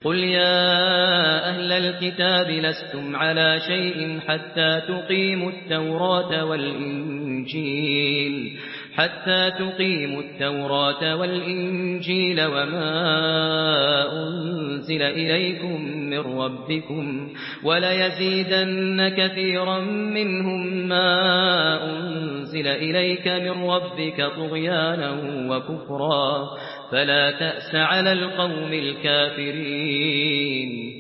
قل يا أهل الكتاب لستم على شيء حتى تقيموا التوراة والإنجيل وما أنزل إليكم من ربكم وليزيدن كثيرا منهم ما أنزل إليك من ربك طغيانا وكفرا فلا تأس على القوم الكافرين.